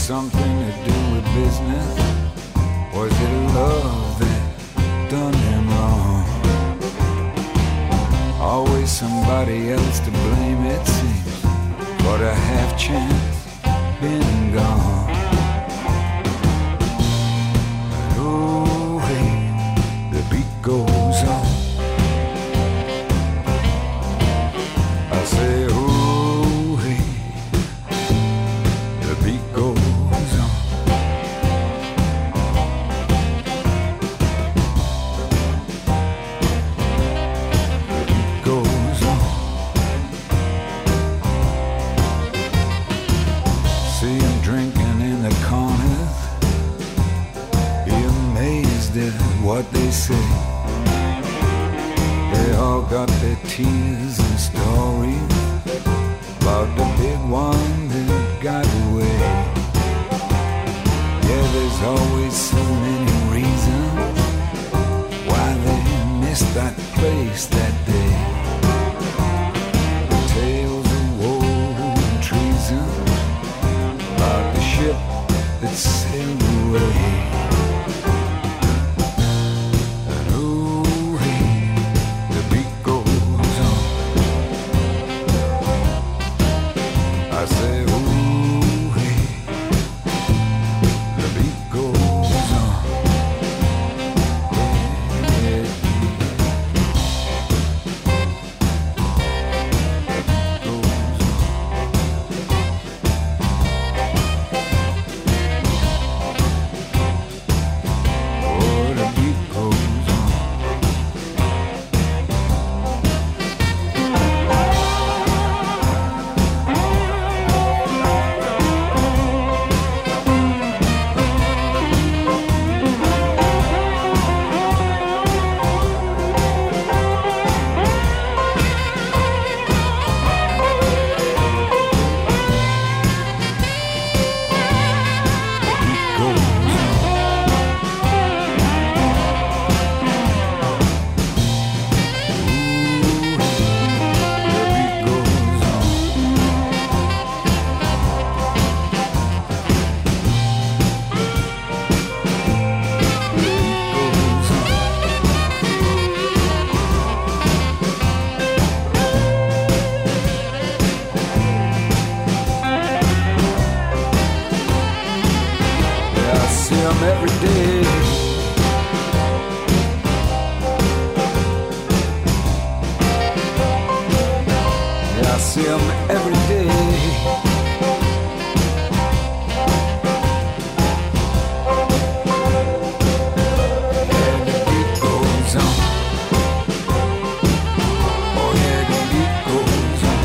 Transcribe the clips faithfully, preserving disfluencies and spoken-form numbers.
something to do with business? Was it love that done him wrong? Always somebody else to blame, it seems, for the half chance been gone. But oh hey, the beat goes on. I say oh hey, the beat goes on. The beat goes on. See him drinking in the corners, be amazed at what they say. They all got their tears and stories about the big one that got away. Yeah, there's always so many reasons why they missed that place that day. The tales of woe and treason about the ship that sailed away. And oh hey, the beat goes on. I say oh hey, the beat goes on. Yeah, yeah, yeah. Every day, yeah, I see 'em every day. Yeah, the beat goes on. Oh yeah, the beat goes on.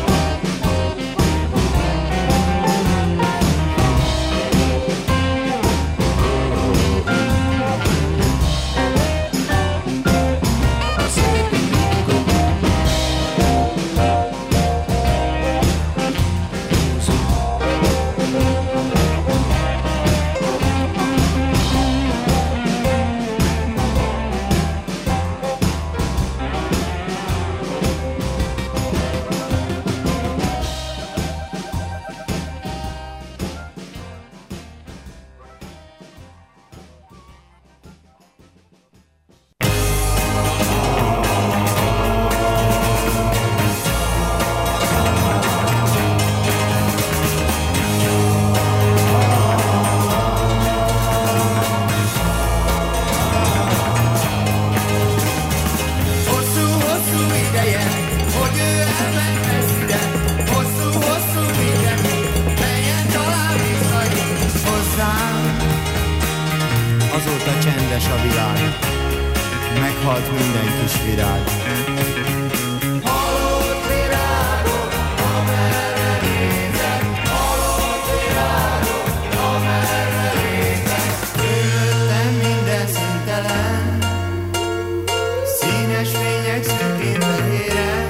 Azóta csendes a világ, meghalt minden kis virág. Halott virágok, amerre nézek, halott virágok, amerre nézek. Körülöttem minden színtelen, színes fények szürkén fehéren.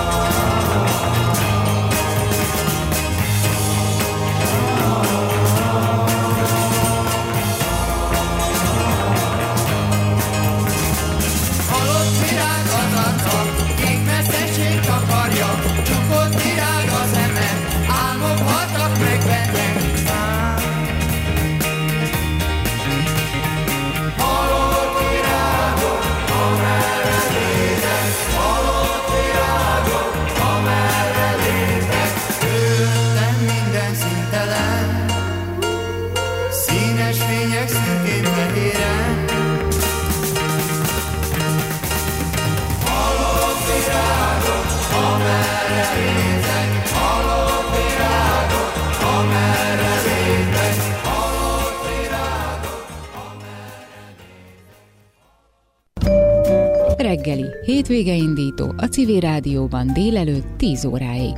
Ah, Halott virág az arca, kék messzesség takarja, csukott virág az emet, álmok haltak meg benne. Halott virágok, amerre nézek, halott virágok, amerre nézek. Körülöttem minden színtelen, színes fények szürkén fehéren. Halott virágok, amerre nézek, halott virágok, amerre nézek, halott virágok, amerre nézek. Reggeli, hétvége indító a Civil Rádióban délelőtt tíz óráig.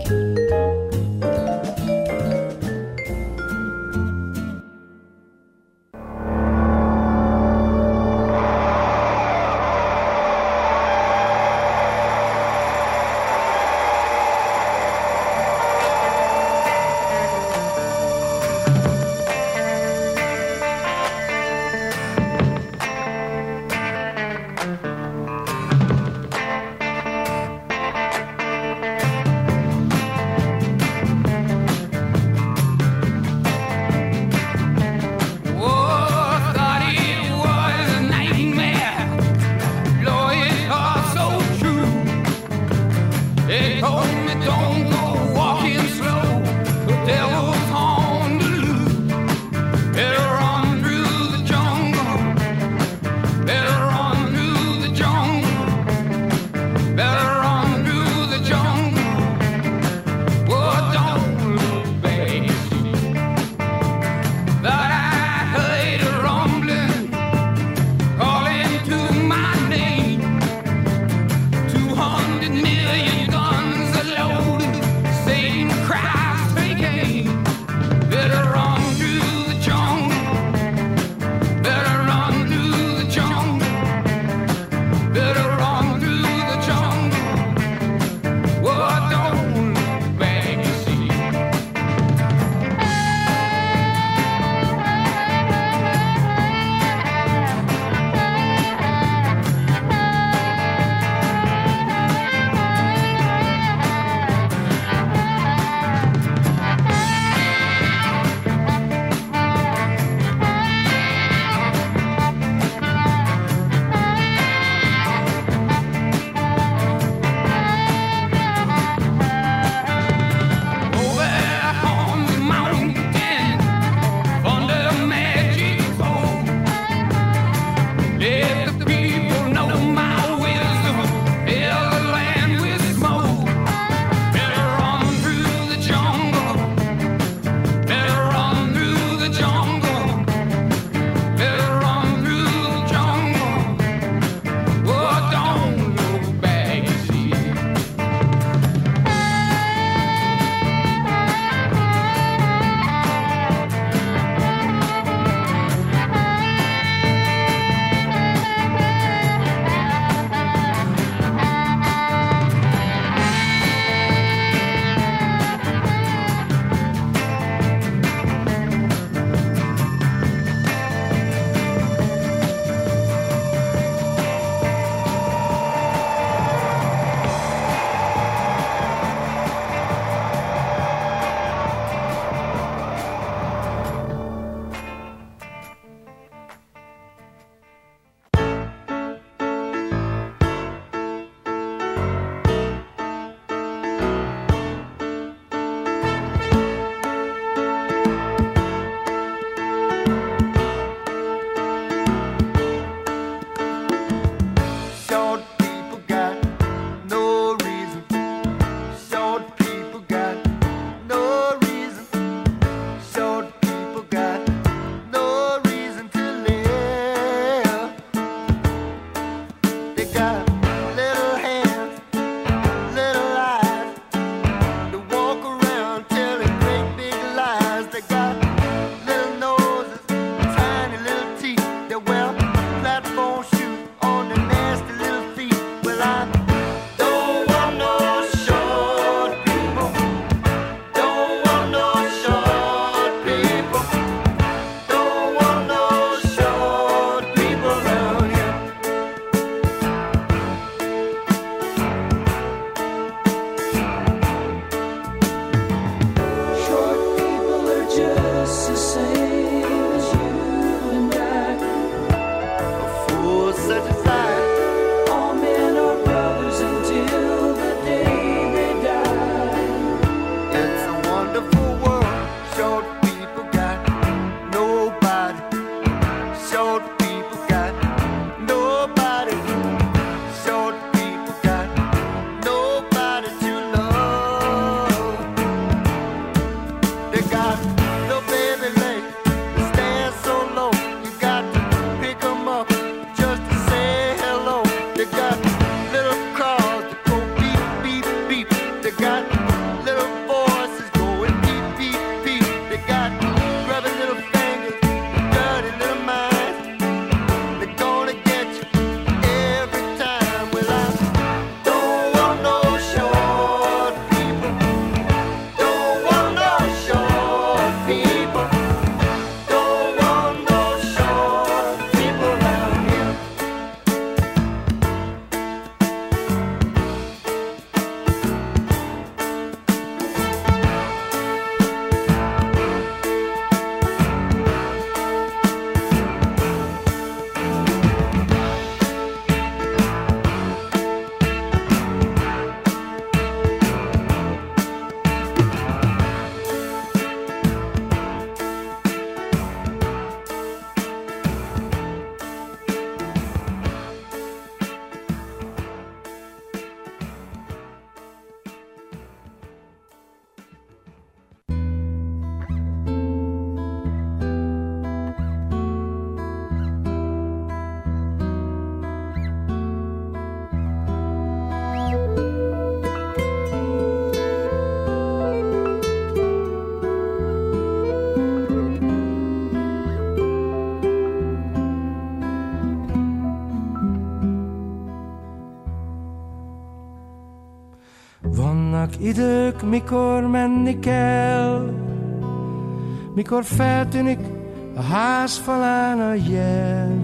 Vannak idők, mikor menni kell, mikor feltűnik a ház falán a jel.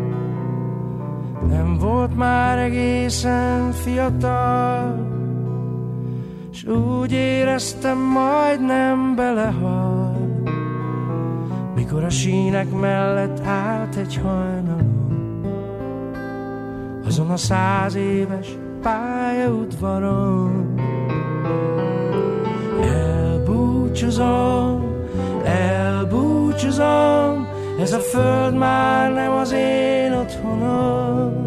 Nem volt már egészen fiatal, s úgy éreztem, majdnem belehal, mikor a sínek mellett állt egy hajnalon, azon a száz éves pályaudvaron. Elbúcsúzom, elbúcsúzom, ez a föld már nem az én otthonom.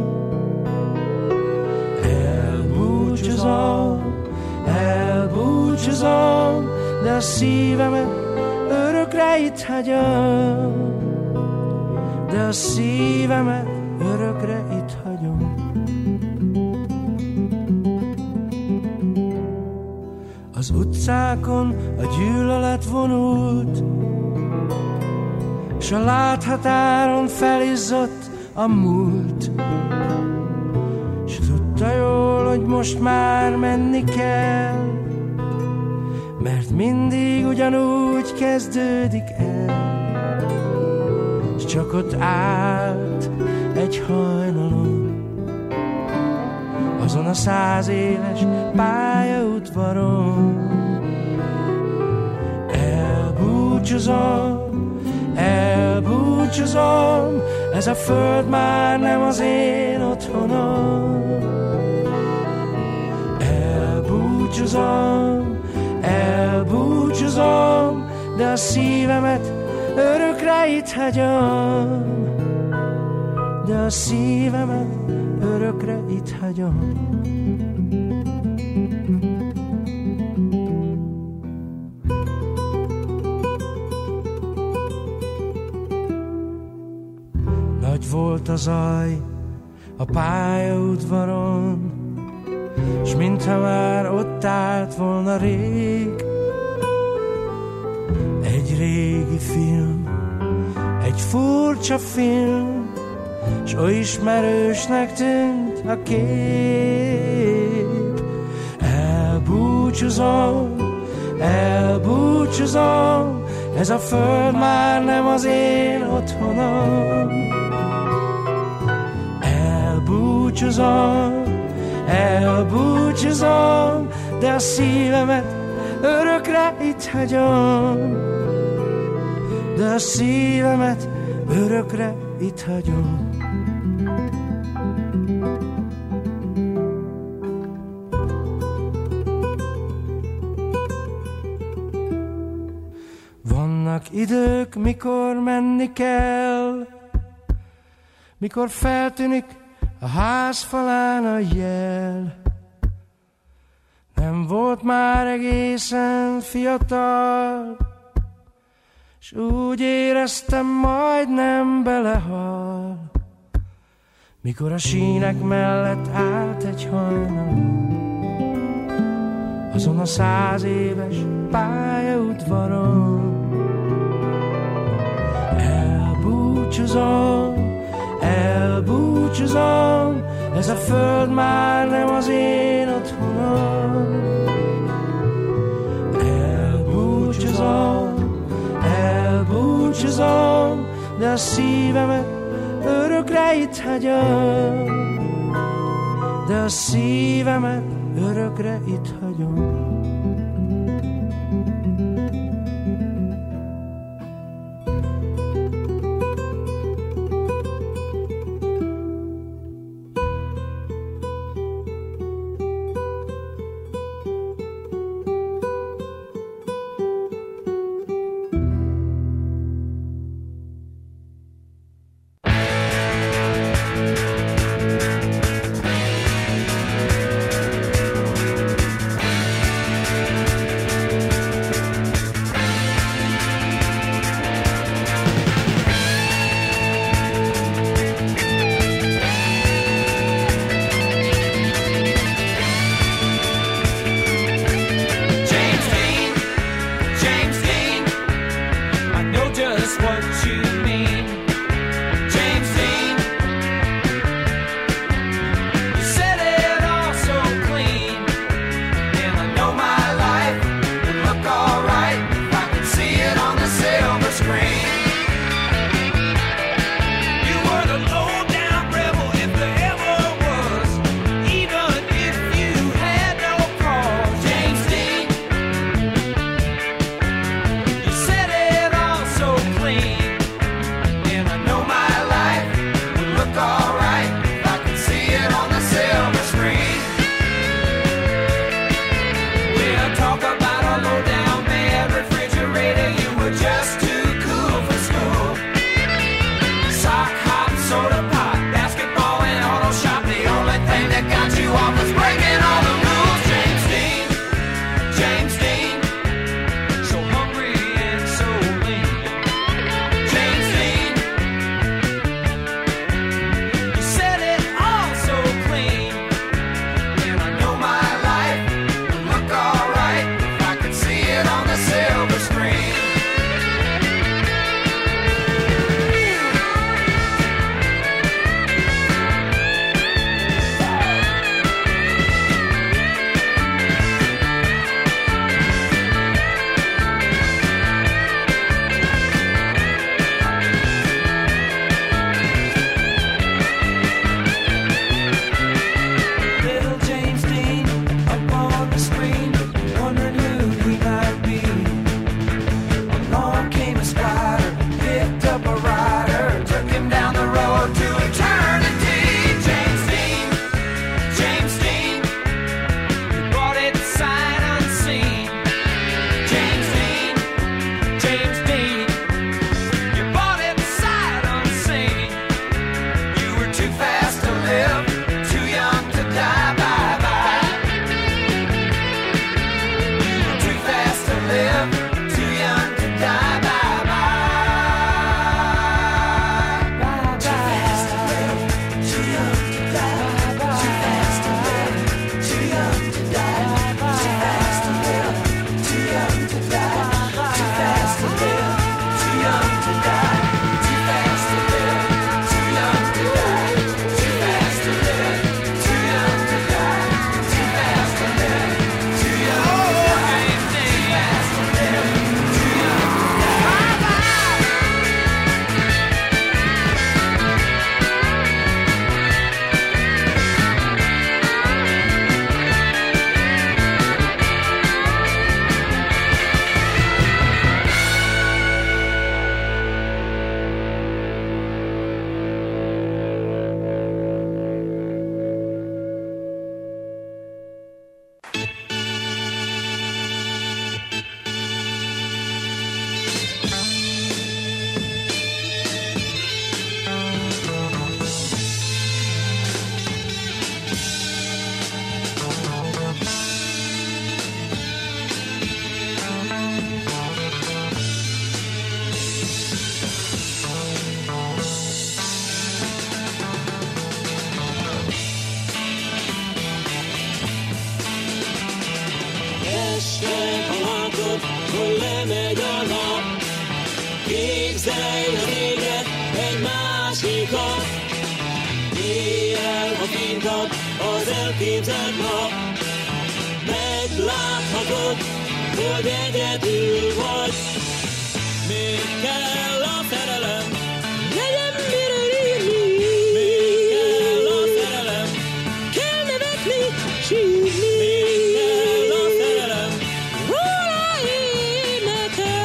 Elbúcsúzom, elbúcsúzom, de a szívemet örökre itt hagyom. De a szívemet örökre itt hagyom. Az utcákon a gyűlölet vonult, s a láthatáron felizzott a múlt. S tudta jól, hogy most már menni kell, mert mindig ugyanúgy kezdődik el. S csak ott állt egy hajnalon, azon a száz éves pályaudvaron. Elbúcsúzom, elbúcsúzom, ez a föld már nem az én otthonom. Elbúcsúzom, elbúcsúzom, de a szívemet örökre itt hagyom. De a szívemet örökre itt hagyom. Nagy volt a zaj a pályaudvaron, s mintha már ott állt volna rég egy régi film, egy furcsa film, s oly ismerősnek tűnt a kép. Elbúcsúzom, elbúcsúzom, ez a föld már nem az én otthonom. Elbúcsúzom, elbúcsúzom, de a szívemet örökre itt hagyom. De a szívemet örökre itt hagyom. Vannak idők, mikor menni kell, mikor feltűnik a ház falán a jel. Nem volt már egészen fiatal, s úgy éreztem, majdnem belehal, mikor a sínek mellett állt egy hajnalon, azon a száz éves pályaudvaron. Elbúcsúzom, elbúcsúzom, ez a föld már nem az én otthonom. Elbúcsúzom, elbúcsúzom, de a szívemet örökre itt hagyom. De a szívemet örökre itt hagyom. az elképzelt nap. Megláthatod, hogy egyedül vagy. Még kell a szerelem, legyen miről írni. Még kell a szerelem, kell nevetni, sírni. Még kell a szerelem, róla énekelj.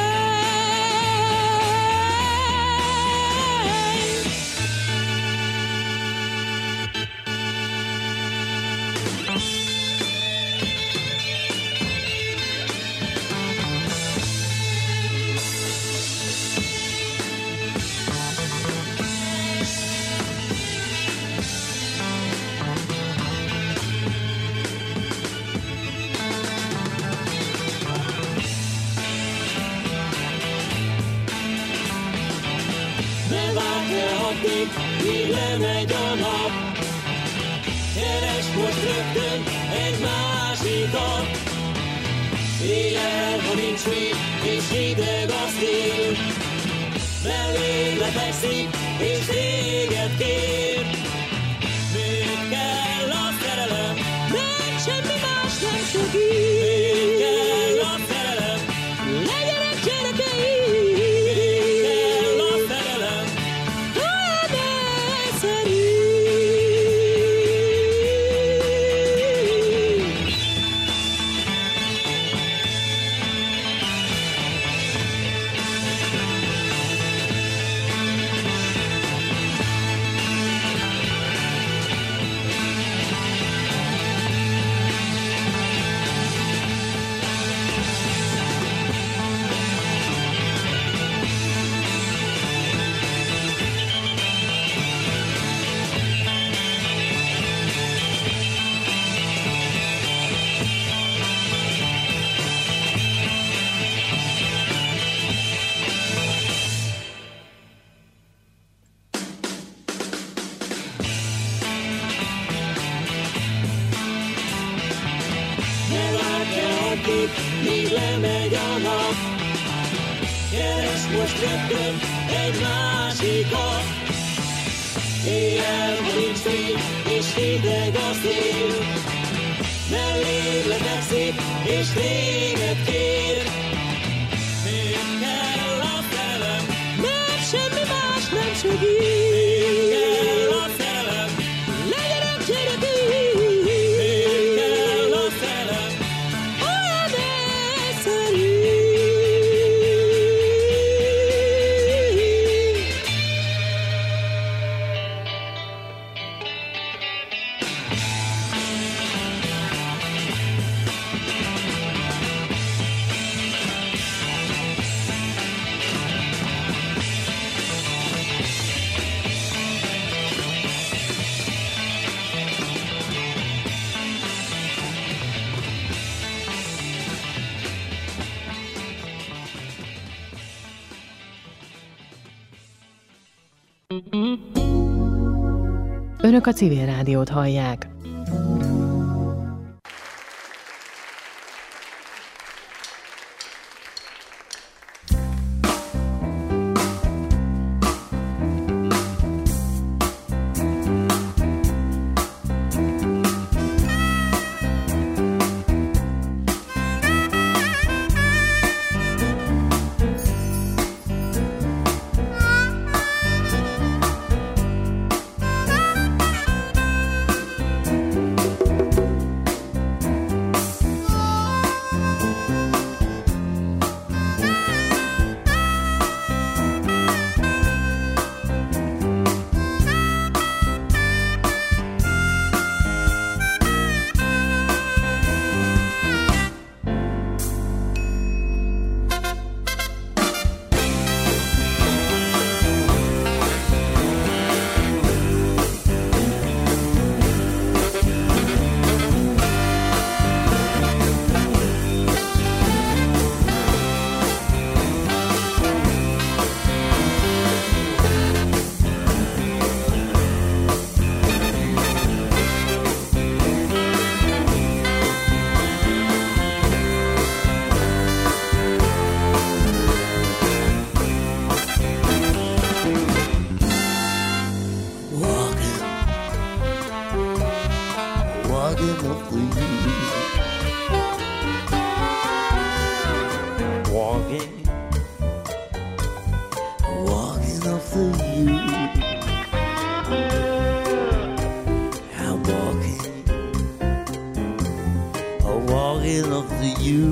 Míg lemegy a nap, keresd most rögtön egy másikat. Éjjel, ha nincs mit, és hideg a szél, mellé lefekszik, és téged kér. Még kell a szerelem, mert semmi más nem segít. Még kell a szerelem, legyenek gyerekeim. Még kell a szerelem, míg lemegy a nap, keresd most rögtön egy másikat. Éjjel, ha nincs fény, és hideg a szél, mellé lefekszik, és téged kér. Még kell a szerelem, mert semmi más nem segít. Még kell a szerelem, legyenek gyerekeim. Még kell a szerelem, olyan egyszerű. Önök a Civil Rádiót hallják. walking after you. Walking, walking after you. I'm walking, I'm walking after you.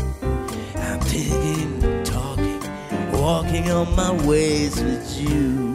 I'm thinking, talking, walking on my ways with you.